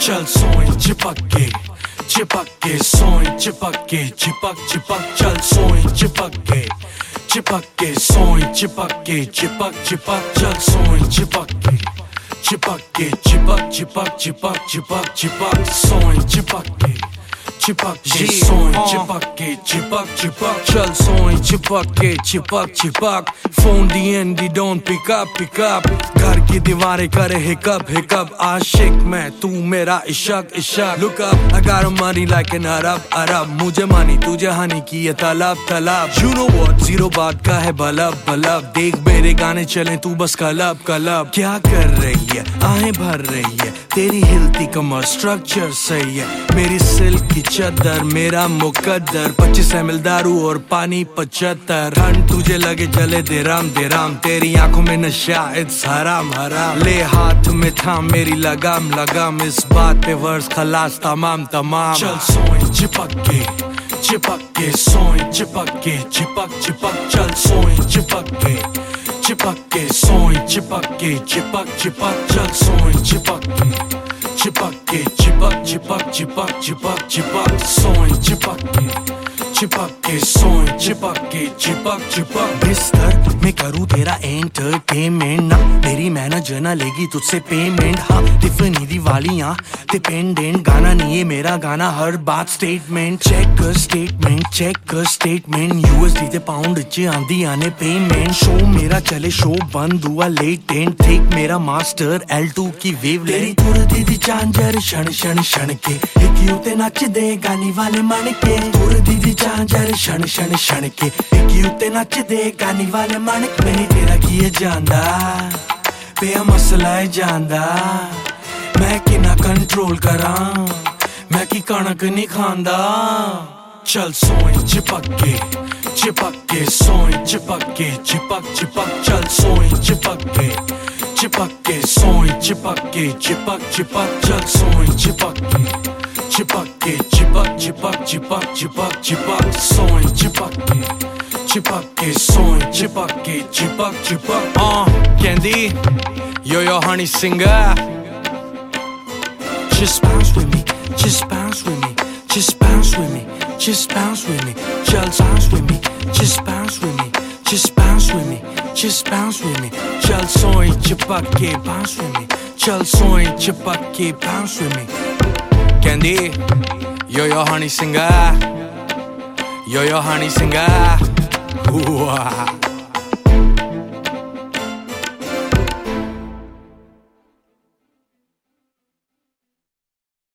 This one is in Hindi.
चल सोए चिपक के सोए चिपक के चिपक चिपक चल सोए चिपक के सोए चिपक के चिपक चिपक चल सोए चिपक के चिपक चिपक चिपक सोए चिपक के सोए चिपक चल सोए चिपक चिपक phone D don't pick up घर की दीवारें करे हिकअप आशिक मैं तू मेरा इशक look up I got money like an अरब मुझे मानी तुझे हानि की ये तलब यू नो व्हाट जीरो बात का है बलब देख मेरे गाने चले तू बस कलब क्या कर रही है आहें भर रही है तेरी हिलती कमर स्ट्रक्चर सही है मेरी सिल्क की चद्दर मेरा मुकद्दर 25 ml दारू और पानी 75 ठंड तुझे लगे जले दे राम तेरी आंखों में नशा इट्स हराम ले हाथ में थाम मेरी लगाम इस बात पे वर्स खलास तमाम चल सोए चिपक के सोए चिपक के चिपक चल सोए चिपक के सोए चिपक के चिपक चल सोए चिपक के चिपक सोए चिपक के चिपक बिस्तर मैं करूँ तेरा एंटरटेनमेंट ना मेरी मेहनत ना लेगी तुझसे पेमेंट हाँ टिफनी दिवालियाँ डिपेंडेंट गाना नहीं है मेरा गाना हर बात स्टेटमेंट चेक कर स्टेटमेंट USD ते पाउंड च आंदी आने पेमेंट शो मेरा चले शो बंद हुआ लेटेंट देख मेरा मास्टर L2 की वेव तेरी तुर दीदी चांजर क्षण के एक यूते नच दे गानी वाले मन के तुर दीदी चांजर क्षण के एक यूते नच दे गानी वाले मन के मैंने तेरा किए जांदा पे मसला है जांदा मैं किना कंट्रोल करा मैं की कणक नहीं खांदा चल सोए चिपक के सोए चिपक के चिपक चल सोए चिपक के सोए चिपक के चिपक चल सोए चिपक के चिपक सोए चिपक के सोए चिपक Candy, you're your honey singer. Just bounce with me, just bounce with me, just bounce with me, just bounce with me, just bounce with me, just bounce with me, just bounce with me, just bounce with me. Chal soy chipak ke bounce with me, chal soy chipak ke bounce with me. Candy, you're your honey singer, you're your honey singer. Ooh.